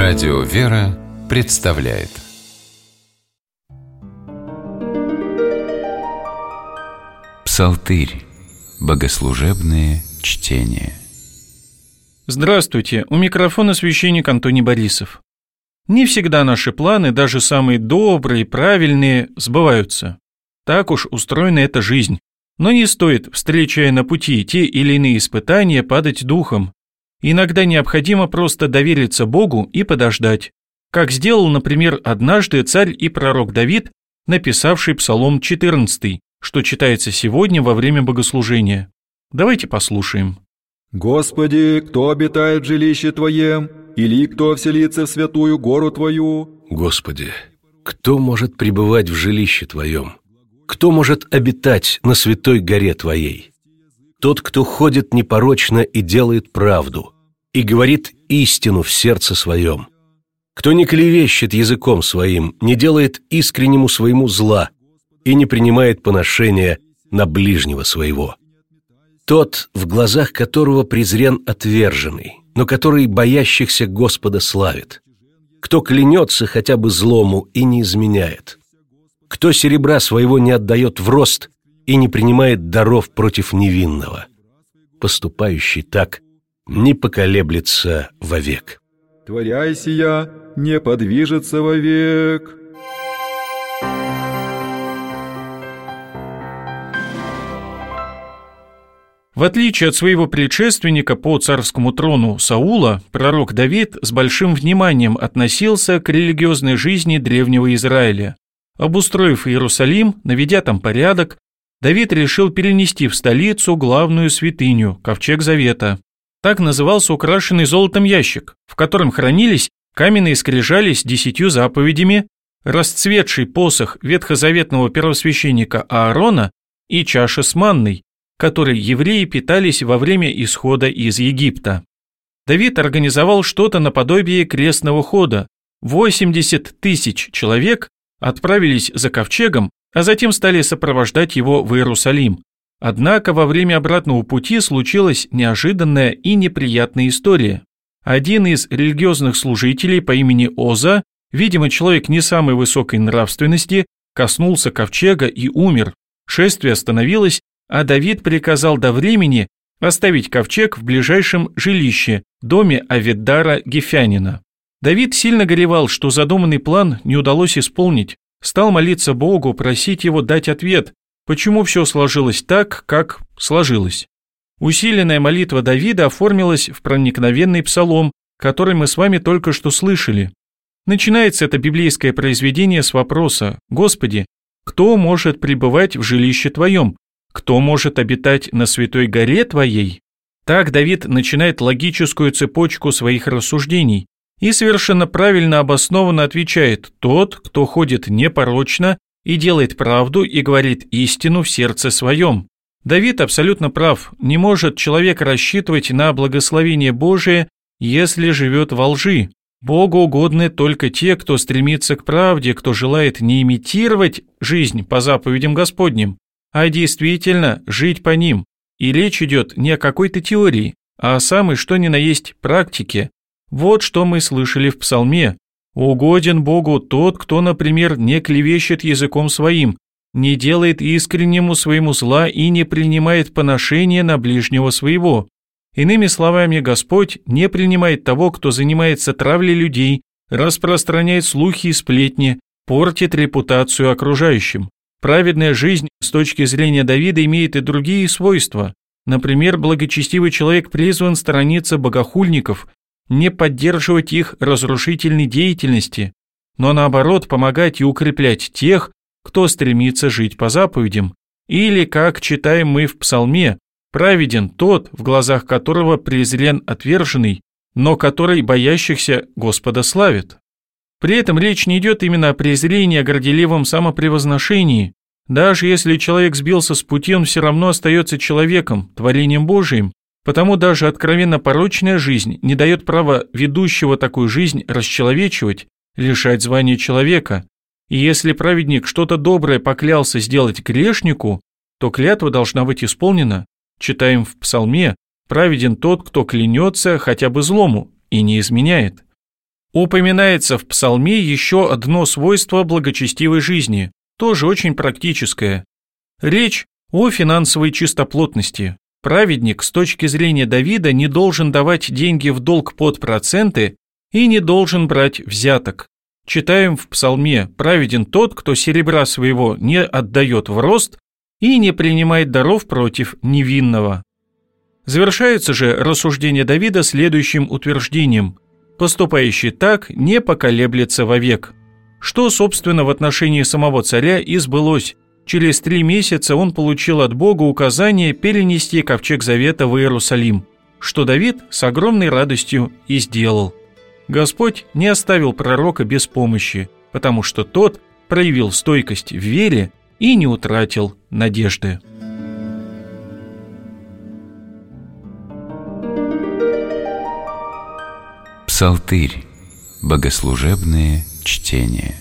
Радио «Вера» представляет Псалтырь. Богослужебные чтения. Здравствуйте, у микрофона священник Антоний Борисов. Не всегда наши планы, даже самые добрые, правильные, сбываются. Так уж устроена эта жизнь. Но не стоит, встречая на пути те или иные испытания, падать духом. Иногда необходимо просто довериться Богу и подождать. Как сделал, например, однажды царь и пророк Давид, написавший Псалом 14, что читается сегодня во время богослужения. Давайте послушаем. «Господи, кто обитает в жилище Твоем, или кто вселится в святую гору Твою?» Господи, кто может пребывать в жилище Твоем? Кто может обитать на святой горе Твоей? Тот, кто ходит непорочно и делает правду, и говорит истину в сердце своем. Кто не клевещет языком своим, не делает искреннему своему зла и не принимает поношения на ближнего своего. Тот, в глазах которого презрен отверженный, но который боящихся Господа славит. Кто клянется хотя бы злому и не изменяет. Кто серебра своего не отдает в рост и не принимает даров против невинного. Поступающий так не поколеблется вовек. «Творяй сия, не подвижется вовек». В отличие от своего предшественника по царскому трону Саула, пророк Давид с большим вниманием относился к религиозной жизни древнего Израиля. Обустроив Иерусалим, наведя там порядок, Давид решил перенести в столицу главную святыню – Ковчег Завета. Так назывался украшенный золотом ящик, в котором хранились каменные скрижали с 10 заповедями, расцветший посох ветхозаветного первосвященника Аарона и чаша с манной, которой евреи питались во время исхода из Египта. Давид организовал что-то наподобие крестного хода. 80 тысяч человек отправились за ковчегом, а затем стали сопровождать его в Иерусалим. Однако во время обратного пути случилась неожиданная и неприятная история. Один из религиозных служителей по имени Оза, видимо, человек не самой высокой нравственности, коснулся ковчега и умер. Шествие остановилось, а Давид приказал до времени оставить ковчег в ближайшем жилище, доме Авиддара Гефянина. Давид сильно горевал, что задуманный план не удалось исполнить, стал молиться Богу, просить его дать ответ, почему все сложилось так, как сложилось. Усиленная молитва Давида оформилась в проникновенный псалом, который мы с вами только что слышали. Начинается это библейское произведение с вопроса: «Господи, кто может пребывать в жилище Твоем? Кто может обитать на святой горе Твоей?» Так Давид начинает логическую цепочку своих рассуждений и совершенно правильно обоснованно отвечает: тот, кто ходит непорочно и делает правду и говорит истину в сердце своем. Давид абсолютно прав, не может человек рассчитывать на благословение Божие, если живет во лжи. Богу угодны только те, кто стремится к правде, кто желает не имитировать жизнь по заповедям Господним, а действительно жить по ним. И речь идет не о какой-то теории, а о самой что ни на есть практике. Вот что мы слышали в псалме. «Угоден Богу тот, кто, например, не клевещет языком своим, не делает искреннему своему зла и не принимает поношения на ближнего своего». Иными словами, Господь не принимает того, кто занимается травлей людей, распространяет слухи и сплетни, портит репутацию окружающим. Праведная жизнь с точки зрения Давида имеет и другие свойства. Например, благочестивый человек призван сторониться богохульников, не поддерживать их разрушительной деятельности, но наоборот помогать и укреплять тех, кто стремится жить по заповедям. Или, как читаем мы в псалме, праведен тот, в глазах которого презрен отверженный, но который боящихся Господа славит. При этом речь не идет именно о презрении, о горделивом самопревозношении. Даже если человек сбился с пути, он все равно остается человеком, творением Божиим. Потому даже откровенно порочная жизнь не дает права ведущего такую жизнь расчеловечивать, лишать звания человека. И если праведник что-то доброе поклялся сделать грешнику, то клятва должна быть исполнена. Читаем в псалме: «Праведен тот, кто клянется хотя бы злому и не изменяет». Упоминается в псалме еще одно свойство благочестивой жизни, тоже очень практическое. Речь о финансовой чистоплотности. Праведник с точки зрения Давида не должен давать деньги в долг под проценты и не должен брать взяток. Читаем в псалме: «Праведен тот, кто серебра своего не отдает в рост и не принимает даров против невинного». Завершается же рассуждение Давида следующим утверждением: «Поступающий так не поколеблется вовек». Что, собственно, в отношении самого царя и сбылось. Через 3 месяца он получил от Бога указание перенести ковчег завета в Иерусалим, что Давид с огромной радостью и сделал. Господь не оставил пророка без помощи, потому что тот проявил стойкость в вере и не утратил надежды. Псалтырь. Богослужебные чтения.